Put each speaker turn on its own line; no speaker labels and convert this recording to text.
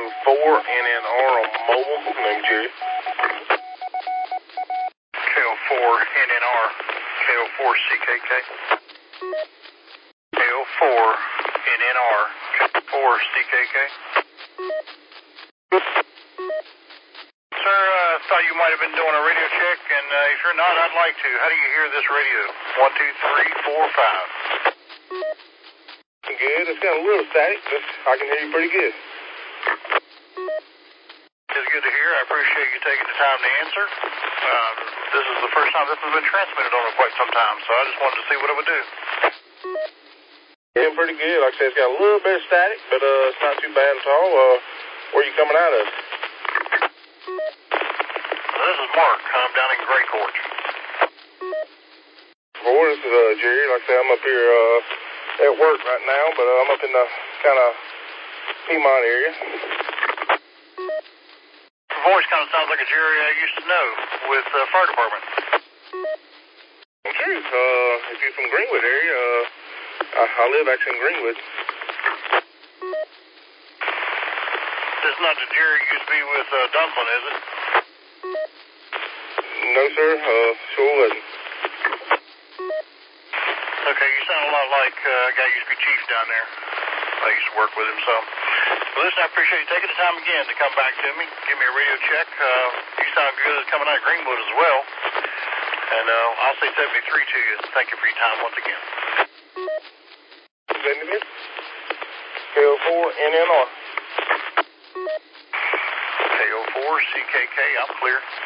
KO4NNR on mobile. Name Jerry.
KO4NNR, KO4CKK. KO4NNR, KO4CKK. Sir, thought you might have been doing a radio check, and if you're not, I'd like to. How do you hear this radio? 1, 2, 3, 4, 5.
Good. It's got a little static, but I can hear you pretty good.
It's good to hear. I appreciate you taking the time to answer. This is the first time this has been transmitted on in quite some time, so I just wanted to see what it would do.
Yeah, pretty good. Like I said, it's got a little bit of static, but it's not too bad at all. Where are you coming out of?
This is Mark. I'm down in Gray Court.
This is Jerry. Like I said, I'm up here at work right now, but I'm up in the kind of Piedmont area.
Your voice kind of sounds like a Jerry I used to know with the fire department.
True. If you're from Greenwood area, I live actually in Greenwood.
This is not the Jerry you used to be with Dunklin, is it?
No, sir. Sure wasn't.
Okay, you sound a lot like a guy who used to be chief down there. I used to work with him some. Well, listen, I appreciate you taking the time again to come back to me, give me a radio check. You sound good coming out of Greenwood as well. And I'll say 73 to you. Thank you for your time once again.
KO4NNR.
KO4CKK, I'm clear.